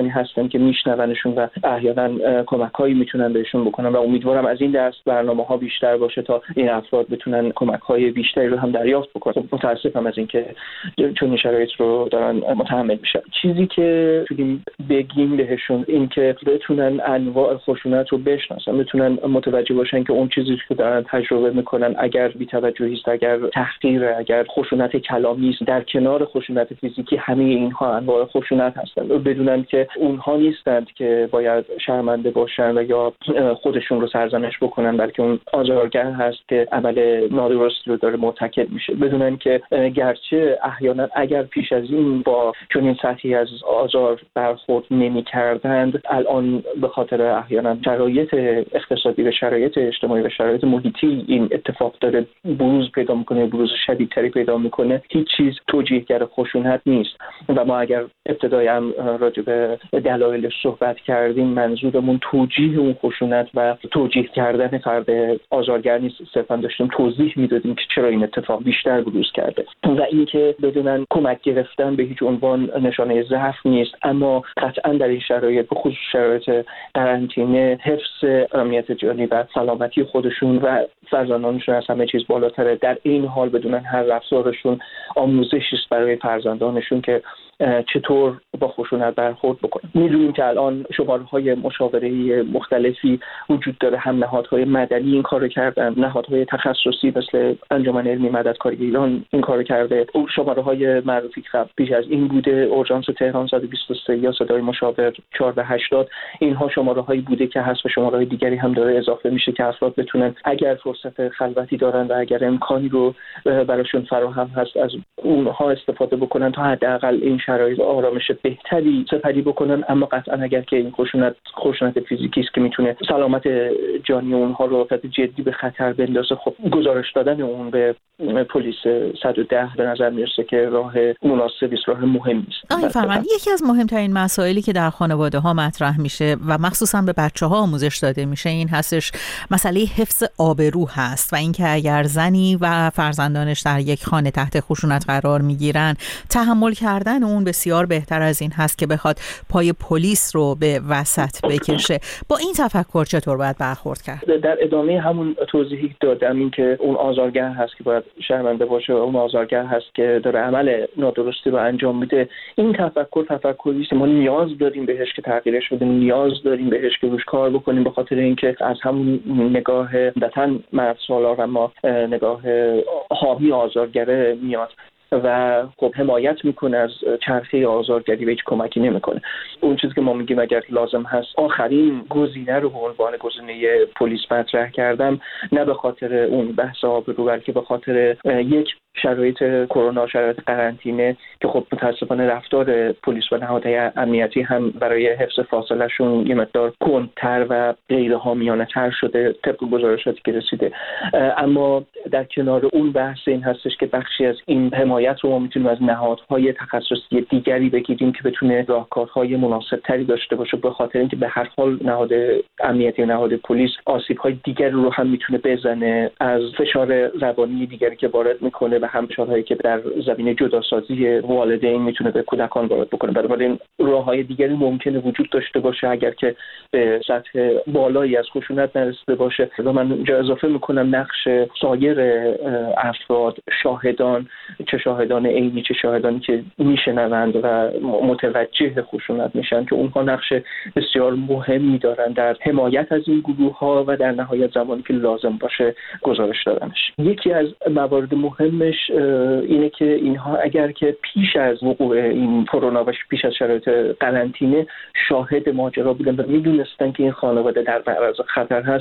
هستن که میشنونشون و احیانا کمک‌هایی میتونن بهشون بکنن و امیدوارم از این دست برنامه‌ها بیشتر باشه تا این افراد بتونن کمک‌های بیشتری رو هم دریافت بکنن. متاسفم از اینکه چون این شرایط رو دارن متحمل میشن. چیزی که میتونیم بگیم بهشون این که بتونن انواع خشونت رو بشناسن، بتونن متوجه باشن که اون چیزی که دارن تجربه میکنن اگر بی‌توجهی است، اگر تحقیر، اگر خشونت کلامی است، در کنار خشونت فیزیکی همه اینها انواع خشونت هستند. بدونن که اونها نیستند که باید شرمنده باشن و یا خودشون رو سرزنش بکنن، بلکه اون آزارگر هست که عمل نادرست رو داره مرتکب میشه. بدونن که گرچه احیانا اگر پیش از این با چنین سطحی از آزار برخورد نمی‌کردند، الان به خاطر احیانا شرایط اقتصادی و شرایط اجتماعی و شرایط محیطی این اتفاق داره بروز پیدا میکنه، بروز شدیدتری پیدا میکنه. هیچ چیز توجیهگر خشونت نیست و ما اگر ابتدای هم راجع به دلایل صحبت کردیم، منظورمون توجیه اون خشونت و توجیه کردن فرد آزارگر نیست، صرفا داشتیم توضیح میدادیم که چرا این اتفاق بیشتر بروز کرده و اینکه بدونن کمک گرفتن به هیچ عنوان نشانه ضعف نیست، اما قطعا در این شرایط، به خصوص شرایط قرنطینه، حفظ امنیت جانی و سلامتی خودشون و فرزندانشون از همه چیز بالاتره. در این حال بدونن هر رفتارشون آموزشی است برای فرزندانشون که چطور با خشونت برخورد بکنن. میدونیم که الان شماره‌های مشاوره‌ای مختلفی وجود داره، هم نهادهای مدنی این کارو کردن، نهادهای تخصصی مثل انجمن علمی مددکاری ایران این کارو کرده. اون شماره‌های معروفی که پیش از این بوده، اورژانس تهران صد و بیست و سه یا صدای مشاور چهارصد و هشتاد، اینها شماره‌هایی بوده که حسب شماره‌های دیگری هم داره اضافه میشه که افراد بتونن اگر فرصت خلوتی دارن و اگر امکانی رو براشون فراهم هست از اونها استفاده بکنن تا حداقل این شرایط آرامش بهتری سپری بکنن. اما قطعا اگر که این خشونت خشونت فیزیکی است که میتونه سلامت جانی اونها رو خیلی جدی به خطر بندازه، خب گزارش دادن اون به پلیس صد و ده به نظر میرسه که راه مناسبی است، راه مهمی است. آقای فرمند، یکی از مهمترین مسائلی که در خانواده ها مطرح میشه و مخصوصا به بچه ها آموزش داده میشه این هستش مسئله حفظ آبرو هست و اینکه اگر زنی و فرزندانش در یک خانه تحت خشونت قرار میگیرن، تحمل کردن اون بسیار بهتر از این هست که بخواد پای پلیس رو به وسط بکشه. با این تفکر چطور باید برخورد کرد؟ در ادامه همون توضیحی دادم این که اون آزارگر هست که باید شرمنده باشه و اون آزارگر هست که داره عمل نادرستی رو انجام میده. این تفکر تفکری است ما نیاز داریم بهش که تغییرش بدیم، نیاز داریم بهش که روش کار بکنیم، به خاطر اینکه از همون نگاه دتن مرد سالار اما نگاه حامی آزارگره میاد و خب حمایت میکنه از چرخه آزارگری و هیچ کمکی نمیکنه. اون چیزی که ما میگیم اگر لازم هست آخرین گزینه رو به عنوان گزینه پلیس مطرح کردم، نه به خاطر اون بحث آبرو بلکه به خاطر یک شرایط کرونا، شرایط قرنطینه که خب متاسفانه رفتار پلیس و نهادهای امنیتی هم برای حفظ فاصله شون یه مقدار کندتر و غیر حامیانه تر شده طبق گزارشاتی که رسیده. اما در کنار اون بحث این هستش که بخشی از این حمایت رو ما میتونیم از نهادهای تخصصی دیگری بگیریم که بتونه راهکارهای مناسب تری داشته باشه، به خاطر اینکه به هر حال نهاد امنیتی و نهاد پلیس آسیب‌های دیگری رو هم میتونه بزنه، از فشار روانی دیگری که وارد میکنه و هم فشارهایی که در زمینه جداسازی والدین میتونه به کودکان وارد بکنه. بنابراین راههای دیگری ممکنه وجود داشته باشه اگر که به سطح بالایی از خشونت نرسیده باشه. و من اینجا اضافه میکنم نقش سایر افراد، شاهدان، چه شاهدان عینی چه شاهدانی که میشنوند و متوجه خشونت میشن، که اونها نقش بسیار مهمی دارن در حمایت از این گروه ها و در نهایت زمانی که لازم باشه گزارش دادنش. یکی از موارد مهمش اینه که اینها اگر که پیش از وقوع این کرونا و پیش از شرایط قرنطینه شاهد ماجرا بودن و میدونستن که این خانواده در معرض خطر هست،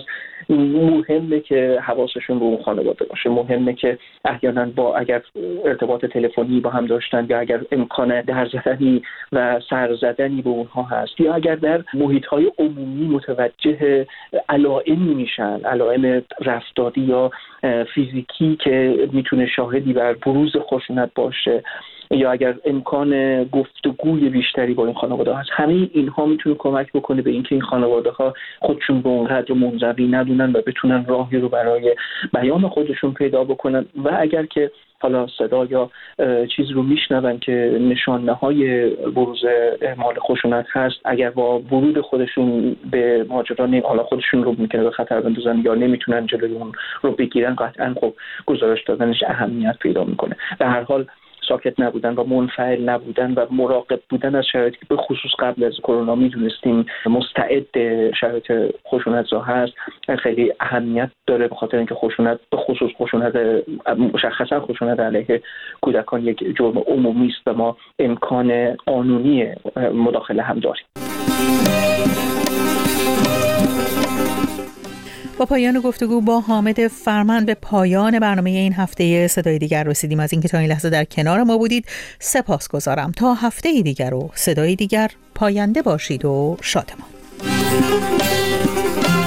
مهمه که حواسشون به اون خانواده باشه. مهمه که احیانا با اگر ارتباط تلفنی با هم داشتن یا اگر امکان در زدنی و سر زدنی به اونها هست یا اگر در محیط‌های عمومی متوجه علائمی میشن، علائم رفتاری یا فیزیکی که میتونه شاهدی بر بروز خشونت باشه، یا اگر امکان گفتگوی بیشتری با این خانواده هست، همه اینها میتونه کمک بکنه به اینکه این خانواده ها خودشون به اونقدر منزوی ندونن و بتونن راهی رو برای بیان خودشون پیدا بکنن. و اگر که حالا صدا یا چیز رو میشنون که نشانه های بروز اعمال خشونت هست، اگر با ورود خودشون به ماجرا نیم حالا خودشون رو میکنه به خطر بندازن یا نمیتونن جلوی اون رو بگیرن، قطعا خب گزارش دادنش اهمیت پیدا میکنه. در هر حال ساکت نبودن و منفعل نبودن و مراقب بودن از شرایطی که به خصوص قبل از کرونا میدونستیم مستعد شرایط خشونت‌زا هست خیلی اهمیت داره، به خاطر اینکه خشونت به خصوص خشونت مشخصا خشونت علیه کودکان یک جرم عمومی است و ما امکان قانونی مداخله هم داریم. با پایان گفتگو با حامد فرمند به پایان برنامه این هفته صدای دیگر رسیدیم. از اینکه تا این لحظه در کنار ما بودید سپاسگزارم. تا هفته دیگر و صدای دیگر پاینده باشید و شادمان.